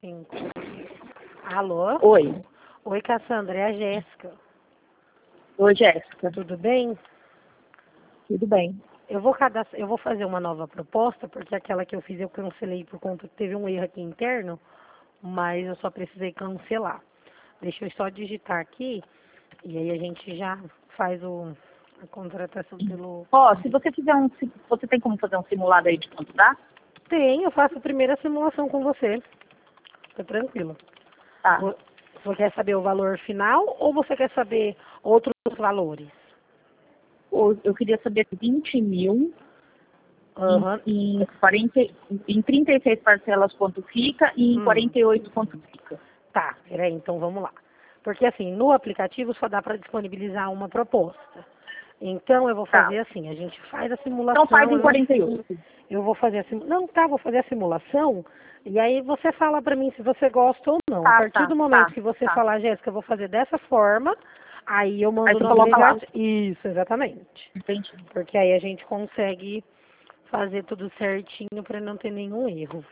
Cinco. Alô? Oi. Oi, Cassandra, é a Jéssica. Oi, Jéssica. Tudo bem? Tudo bem. Eu vou fazer uma nova proposta, porque aquela que eu fiz eu cancelei por conta que teve um erro aqui interno, mas eu só precisei cancelar. Deixa eu só digitar aqui e aí a gente já faz a contratação pelo... Ó, se você fizer você tem como fazer um simulado aí de quanto dá? Tem, eu faço a primeira simulação com você. Tá tranquilo. Tá. Você quer saber o valor final ou você quer saber outros valores? Eu queria saber 20 mil Aham. em 36 parcelas quanto fica e em 48 quanto fica. Tá, peraí, então vamos lá. Porque assim, no aplicativo só dá para disponibilizar uma proposta. Então eu vou fazer assim, a gente faz a simulação. Então faz em 48. Eu vou fazer a simulação. Não, tá, vou fazer a simulação e aí você fala para mim se você gosta ou não. A partir do momento que você falar, Jéssica, eu vou fazer dessa forma, aí eu mando Aí você no coloca lá. aplicativo. Isso, exatamente. Entendi. Porque aí a gente consegue fazer tudo certinho para não ter nenhum erro.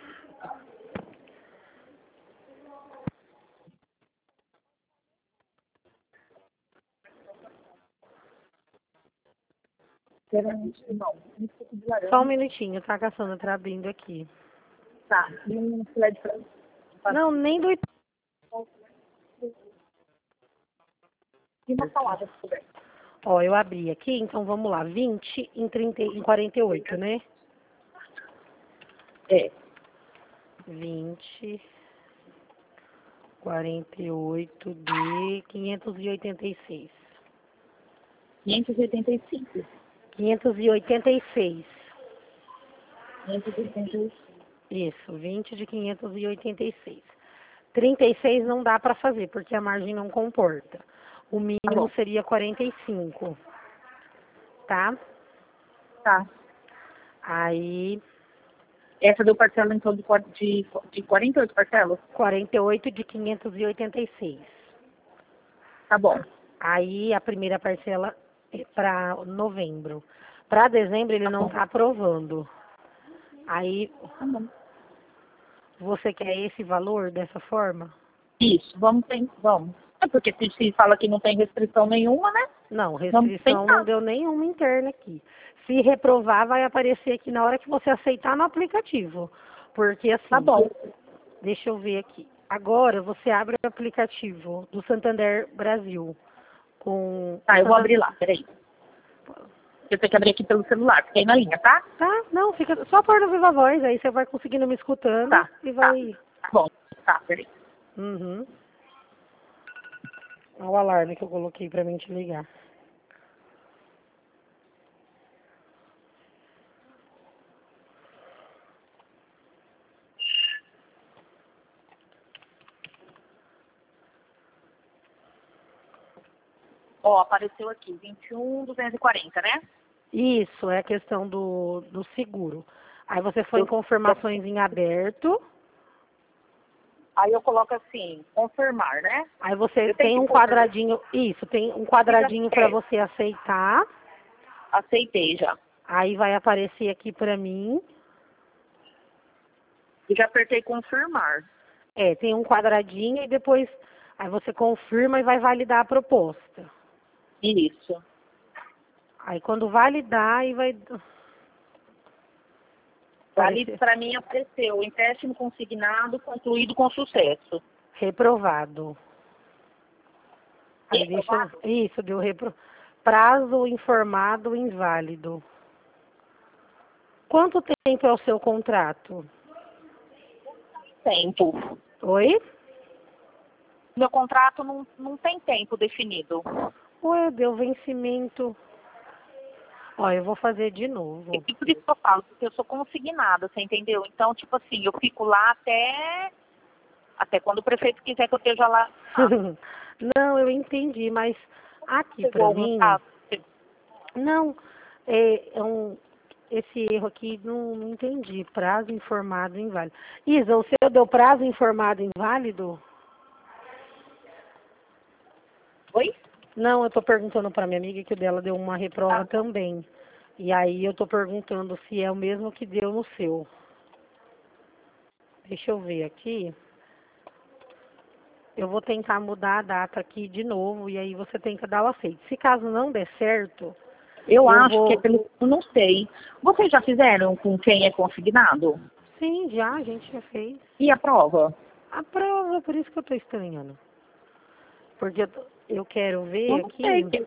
Só um minutinho, tá, Cassandra? Tá abrindo aqui. Tá. E um filé de frango. Não, nem do... E uma salada, se puder. Ó, eu abri aqui, então vamos lá. 20 em 48, né? É. 20, 48 de 586. 585. 586. 585. Isso, 20 de 586. 36 não dá para fazer, porque a margem não comporta. O mínimo seria 45. Tá? Tá. Aí, Essa deu parcela então de 48 parcelas? 48 de 586. Tá bom. Aí a primeira parcela é para novembro. Para dezembro ele não está aprovando. Aí Tá bom. você quer esse valor dessa forma? Isso, vamos. É porque se fala que não tem restrição nenhuma, né? Não, Vamos restrição não tentar. deu nenhuma interna aqui. Se reprovar, vai aparecer aqui na hora que você aceitar no aplicativo. Porque assim, Tá bom. deixa eu ver aqui. Agora você abre o aplicativo do Santander Brasil. Tá, eu vou abrir lá, peraí. Eu tenho que abrir aqui pelo celular, fica aí na linha, tá? Tá, não, fica só pôr no Viva Voz, aí você vai conseguindo me escutando Tá, e vai. tá bom. Tá, peraí. Uhum. Olha o alarme que eu coloquei pra mim te ligar. Ó, apareceu aqui, 21.240, né? Isso, é a questão do seguro. Aí você foi em confirmações em aberto, Aí eu coloco assim, confirmar, né? aí você Eu tenho tem que um pôr, quadradinho, isso, tem um quadradinho pra você aceitar, aceitei já. aí vai aparecer aqui pra mim, E já apertei confirmar. tem um quadradinho e depois aí você confirma e vai validar a proposta. Isso. Aí quando validar, aí vai Ali aparecer pra mim apareceu, empréstimo consignado concluído com sucesso. reprovado. Aí deixa eu... Reprovado? Isso, deu prazo informado inválido. Quanto tempo é o seu contrato? Tempo. Oi? Meu contrato não tem tempo definido. Ué, deu vencimento. Ó, eu vou fazer de novo. E por isso que eu falo, porque eu sou consignada, você entendeu? Então, tipo assim, eu fico lá até quando o prefeito quiser que eu esteja lá. Não, eu entendi, mas aqui Chegou pra algum mim... caso? Não, esse erro aqui não entendi. Prazo informado inválido. Isa, o seu deu prazo informado inválido? Oi? Não, eu tô perguntando pra minha amiga que o dela deu uma reprova também. E aí eu tô perguntando se é o mesmo que deu no seu. Deixa eu ver aqui. eu vou tentar mudar a data aqui de novo e aí você tenta dar o aceite. Se caso não der certo, Eu eu acho que é vou... pelo... Eu não sei. Vocês já fizeram com quem é consignado? Sim, já, a gente já fez. E a prova? A prova, por isso que eu tô estranhando. Porque eu quero Eu ver não aqui... sei.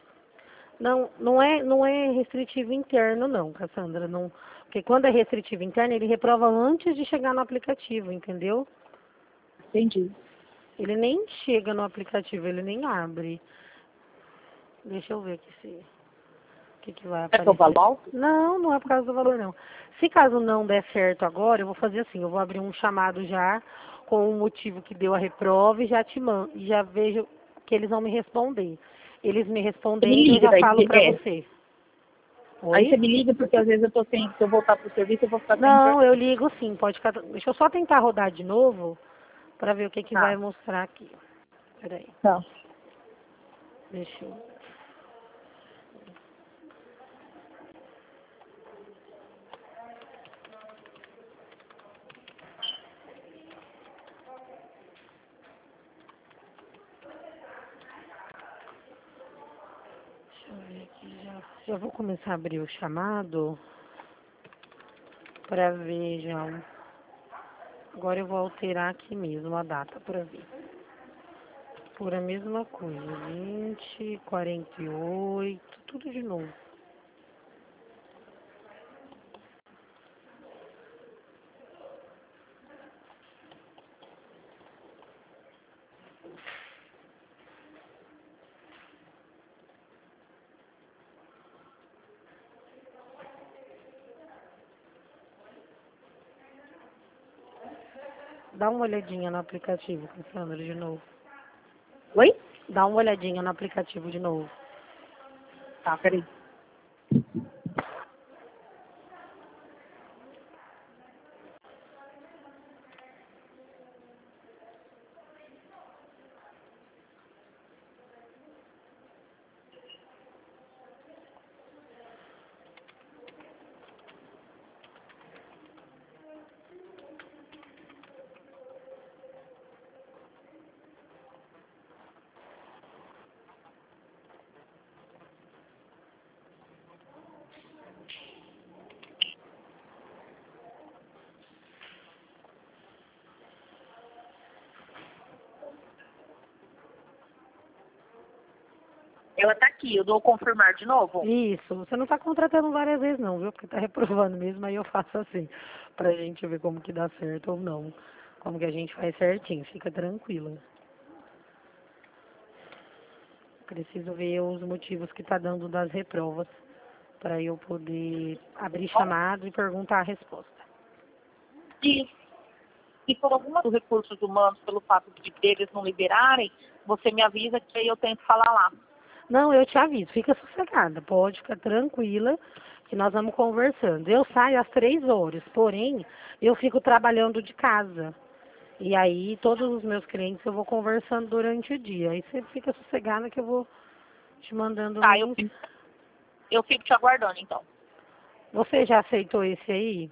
Não é restritivo interno não, Cassandra. Não, porque quando é restritivo interno, ele reprova antes de chegar no aplicativo, entendeu? Entendi. Ele nem chega no aplicativo, ele nem abre. Deixa eu ver aqui se o que vai É o aparecer. valor alto? Não, não é por causa do valor não. Se caso não der certo agora, eu vou fazer assim, eu vou abrir um chamado já com o motivo que deu a reprova e já te mando, e já vejo que eles vão me responder. Eles me Você me respondendo, eu liga já daí. falo pra você. Aí você Oi? me liga porque às vezes eu tô sem... Se eu voltar pro serviço, eu vou ficar sem Não, eu internet. ligo sim, pode ficar. Deixa eu só tentar rodar de novo pra ver o que vai Tá. mostrar aqui. Peraí, Tá. deixa eu. Deixa eu ver aqui já. Já vou começar a abrir o chamado pra ver já. Agora eu vou alterar aqui mesmo a data pra ver. Por a mesma coisa, 20, 48, tudo de novo. Dá uma olhadinha no aplicativo, Cassandra, de novo. Oi? Dá uma olhadinha no aplicativo de novo. Tá, peraí. Ela tá aqui, eu dou confirmar de novo? Isso, você não está contratando várias vezes não, viu? Porque está reprovando mesmo, aí eu faço assim, pra gente ver como que dá certo ou não. Como que a gente faz certinho, fica tranquila. Preciso ver os motivos que tá dando das reprovas, para eu poder abrir chamado e perguntar a resposta. E se por alguma dos recursos humanos, pelo fato de eles não liberarem, você me avisa que aí eu tento falar lá. Não, eu te aviso, fica sossegada, pode ficar tranquila, que nós vamos conversando. Eu saio às 3 horas, porém, eu fico trabalhando de casa. E aí, todos os meus clientes eu vou conversando durante o dia. Aí você fica sossegada que eu vou te mandando Tá, mensagem. eu fico te aguardando então. Você já aceitou esse aí?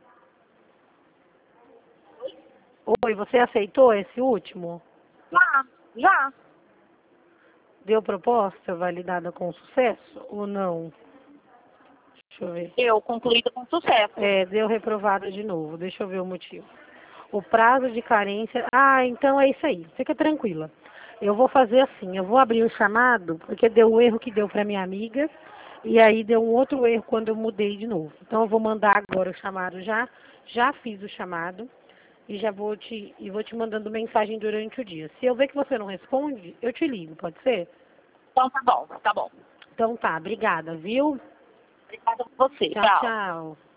Oi, você aceitou esse último? Já, já. Deu proposta validada com sucesso ou não? Deixa eu ver. Eu concluído com sucesso. É, deu reprovado de novo. Deixa eu ver o motivo. O prazo de carência. Ah, então é isso aí. Fica tranquila. Eu vou fazer assim, eu vou abrir o chamado, porque deu o erro que deu para minha amiga, e aí deu um outro erro quando eu mudei de novo. Então eu vou mandar agora o chamado já fiz o chamado e já vou te mandando mensagem durante o dia. Se eu ver que você não responde, eu te ligo, pode ser? Então tá bom, tá bom. Então tá, obrigada, viu? Obrigada por você. Tchau, Tchau. tchau.